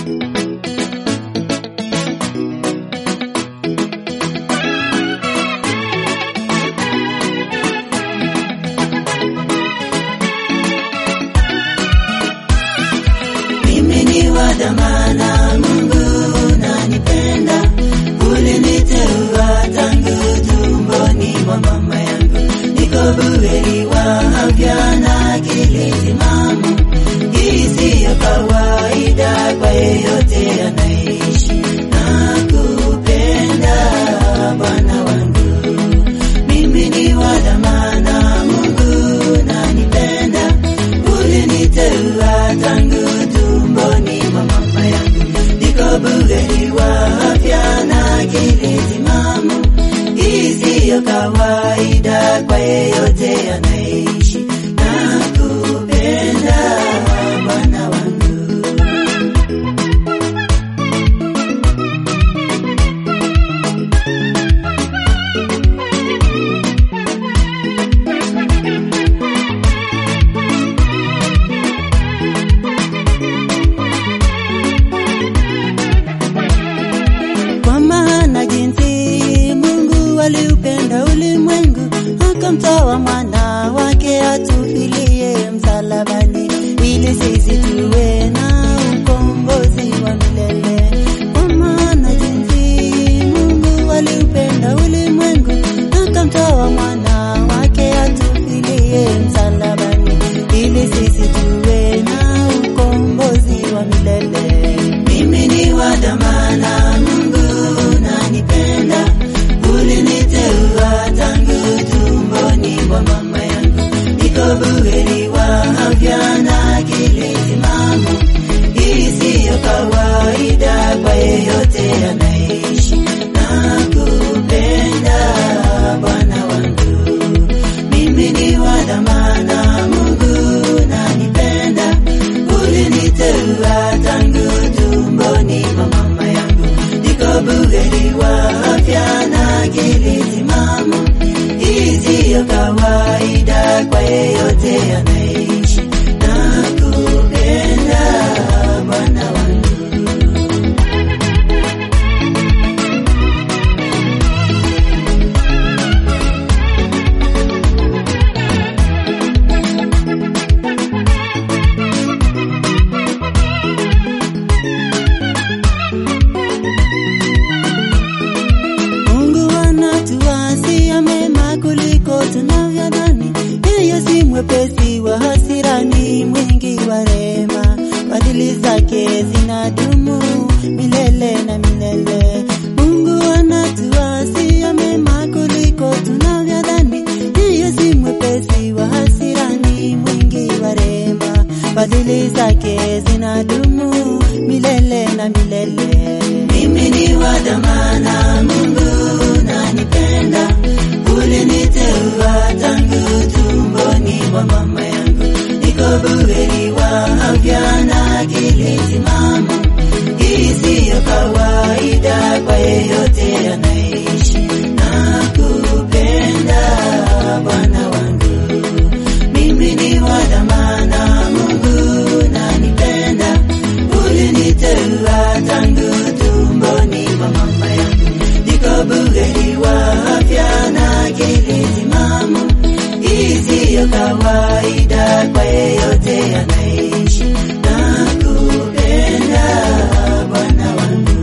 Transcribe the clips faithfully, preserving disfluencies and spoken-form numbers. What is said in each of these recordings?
Mimi ni wa dhamana, Mungu unanipenda, uliniteua tangu tumboni mwa mama yangu. Niko buheri wa afya na akili timamu, hii siyo kawaida kwa yeyote anaishi. Nakupenda Bwana wangu, mimi ni wa dhamana, Mungu unanipenda, uliniteua tangu tumboni mwa mama yangu. Niko buheri wa afya na akili timamu, hii siyo kawaida kwa yeyote anaishi. Nakupenda Bwana wangu. Kwa maana jinsi Mungu aliupenda ulimwengu, akamtoa mwana wake atufilie msalabani, ili sisi tuwe na ukombozi wa milele. Kwa maana jinsi Mungu aliupenda ulimwengu, akamtoa mwana wake atufilie msalabani, ili sisi tuwe na ukombozi wa milele. Mimi ni wa dhamana, Mungu unanipenda, uliniteua tangu tumboni mwa mama yangu. Niko buheri wa afya na akili timamu, hii siyo kawaida kwa yeyote anaishi. Nakupenda Bwana wangu, mimi ni wa dhamana, Mungu unanipenda, uliniteua tangu tumboni mwa mama yangu. Niko buheri wa afya na akili timamu, hii siyo kawaida kwa yeyote anaishi. Nakupenda Bwana wangu. Mungu anatuwazia mema kuliko tunavyodhani, yeye si mwepesi wa hasira, ni mwingi wa rehema, fadhili zake zinadumu milele na milele. Mungu anatuwazia mema kuliko tunavyodhani, yeye si mwepesi wa hasira, ni mwingi wa rehema, fadhili zake zinadumu milele na milele. Mimi ni wa dhamana, Mungu unanipenda, uliniteua tangu tumboni mwa mama yangu. Niko buheri wa afya na akili timamu, hii siyo kawaida kwa yeyote anaishi. Nakupenda Bwana wangu, mimi ni wa dhamana, Mungu unanipenda, uliniteua tangu tumboni mwa mama yangu. Niko buheri wa afya na akili timamu, hii siyo kawaida kwa yeyote anaishi. Nakupenda Bwana wangu.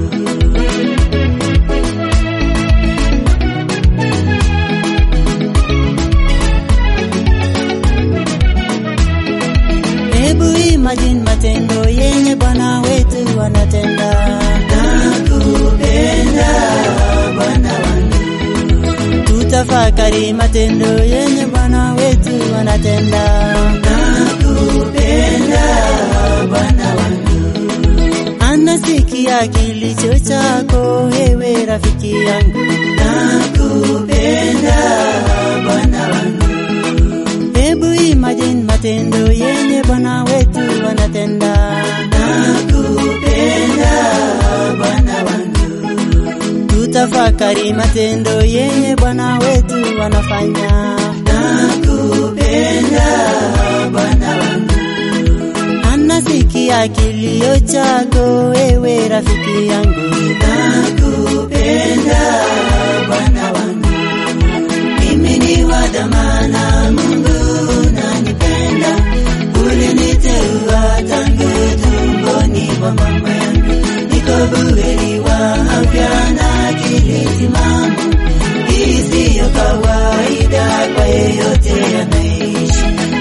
Hebu imagine matendo yenye Bwana wetu anatenda. Nakupenda Bwana wangu. Tutafakari matendo yenye Bwana wetu anatenda. Nakupenda Bwana wangu. Anasikia kilicho chako wewe rafiki yangu. Nakupenda Bwana wangu. Hebu imagine matendo yenye Bwana wetu anatenda. Nakupenda Bwana wangu. Tutafakari matendo yenye Bwana wetu anafanya. Nakupenda Bwana wangu. Anasikia kilio chako wewe rafiki yangu, nakupenda Bwana wangu. Mimi ni wa dhamana, Mungu unanipenda. Uliniteua tangu tumboni mwa mama yangu. Niko buheri wa afya na akili timamu. Hii siyo kawaida kwa yeyote anaishi.